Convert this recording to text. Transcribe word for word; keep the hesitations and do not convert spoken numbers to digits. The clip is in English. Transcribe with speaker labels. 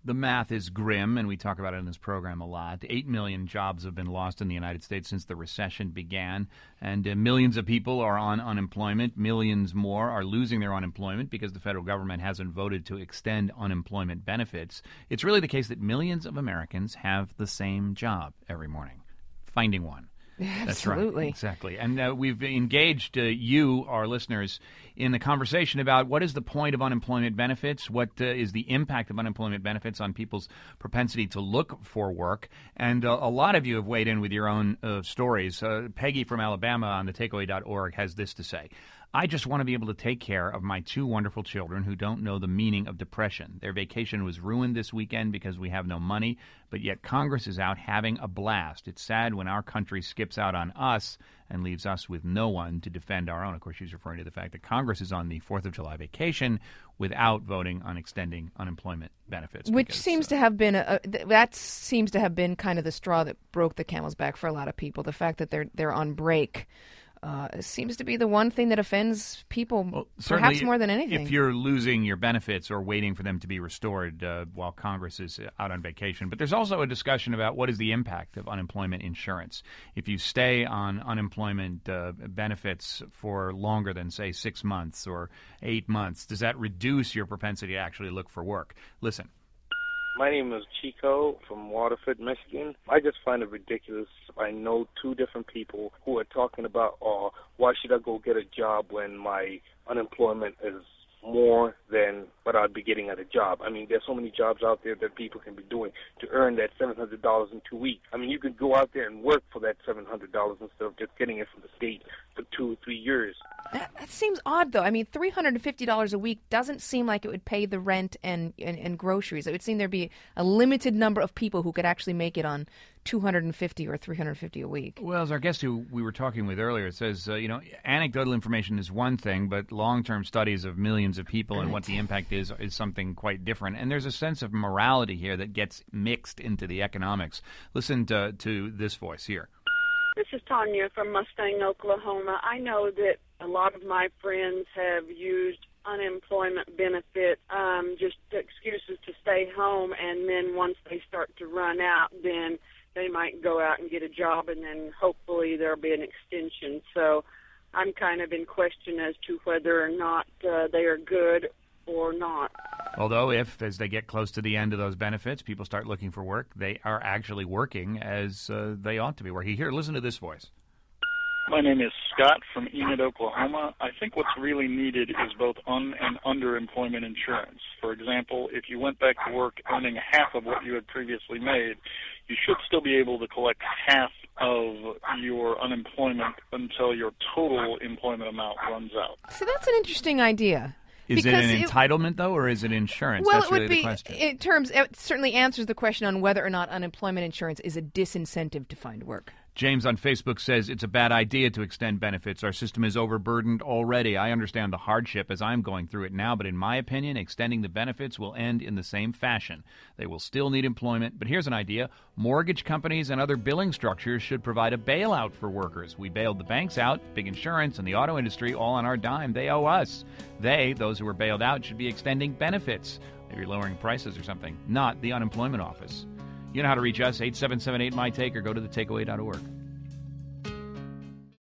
Speaker 1: The math is grim, and we talk about it in this program a lot. Eight million jobs have been lost in the United States since the recession began, and uh, millions of people are on unemployment. Millions more are losing their unemployment because the federal government hasn't voted to extend unemployment benefits. It's really the case that millions of Americans have the same job every morning, finding one. That's
Speaker 2: Absolutely.
Speaker 1: right. Exactly. And uh, we've engaged uh, you, our listeners, in the conversation about what is the point of unemployment benefits, what uh, is the impact of unemployment benefits on people's propensity to look for work. And uh, a lot of you have weighed in with your own uh, stories. Uh, Peggy from Alabama on the takeaway dot org has this to say. I just want to be able to take care of my two wonderful children who don't know the meaning of depression. Their vacation was ruined this weekend because we have no money, but yet Congress is out having a blast. It's sad when our country skips out on us and leaves us with no one to defend our own. Of course, she's referring to the fact that Congress is on the fourth of July vacation without voting on extending unemployment benefits.
Speaker 2: Which
Speaker 1: because,
Speaker 2: seems
Speaker 1: uh,
Speaker 2: to have been, a, a, that seems to have been kind of the straw that broke the camel's back for a lot of people. The fact that they're they're on break. Uh, seems to be the one thing that offends people,
Speaker 1: well,
Speaker 2: perhaps more than anything.
Speaker 1: If you're losing your benefits or waiting for them to be restored uh, while Congress is out on vacation. But there's also a discussion about what is the impact of unemployment insurance. If you stay on unemployment uh, benefits for longer than, say, six months or eight months, does that reduce your propensity to actually look for work? Listen.
Speaker 3: My name is Chico from Waterford, Michigan. I just find it ridiculous. I know two different people who are talking about, oh, why should I go get a job when my unemployment is more than what I'd be getting at a job. I mean, there's so many jobs out there that people can be doing to earn that seven hundred dollars in two weeks. I mean, you could go out there and work for that seven hundred dollars instead of just getting it from the state for two or three years.
Speaker 2: That, that seems odd, though. I mean, three hundred fifty dollars a week doesn't seem like it would pay the rent and, and, and groceries. It would seem there'd be a limited number of people who could actually make it on two hundred fifty or three hundred fifty a week.
Speaker 1: Well, as our guest who we were talking with earlier, it says, uh, you know, anecdotal information is one thing, but long-term studies of millions of people right. and what the impact is is something quite different. And there's a sense of morality here that gets mixed into the economics. Listen to, to this voice here.
Speaker 4: This is Tanya from Mustang, Oklahoma. I know that a lot of my friends have used unemployment benefit, um, just excuses to stay home, and then once they start to run out, then they might go out and get a job, and then hopefully there'll be an extension. So I'm kind of in question as to whether or not uh, they are good or not.
Speaker 1: Although if, as they get close to the end of those benefits, people start looking for work, they are actually working as uh, they ought to be working. Here, listen to this voice.
Speaker 5: My name is Scott from Enid, Oklahoma. I think what's really needed is both un- and underemployment insurance. For example, if you went back to work earning half of what you had previously made, you should still be able to collect half of your unemployment until your total employment amount runs out.
Speaker 2: So that's an interesting idea.
Speaker 1: Is
Speaker 2: because
Speaker 1: it an
Speaker 2: it,
Speaker 1: entitlement, though, or is it insurance?
Speaker 2: Well,
Speaker 1: That's
Speaker 2: it would
Speaker 1: really
Speaker 2: be,
Speaker 1: the question.
Speaker 2: in terms, it certainly answers the question on whether or not unemployment insurance is a disincentive to find work.
Speaker 1: James on Facebook says it's a bad idea to extend benefits. Our system is overburdened already. I understand the hardship as I'm going through it now, but in my opinion, extending the benefits will end in the same fashion. They will still need employment, but here's an idea. Mortgage companies and other billing structures should provide a bailout for workers. We bailed the banks out, big insurance, and the auto industry all on our dime. They owe us. They, those who were bailed out, should be extending benefits. Maybe lowering prices or something, not the unemployment office. You know how to reach us, eight seven seven eight, M Y T A K E, or go to the takeaway dot org.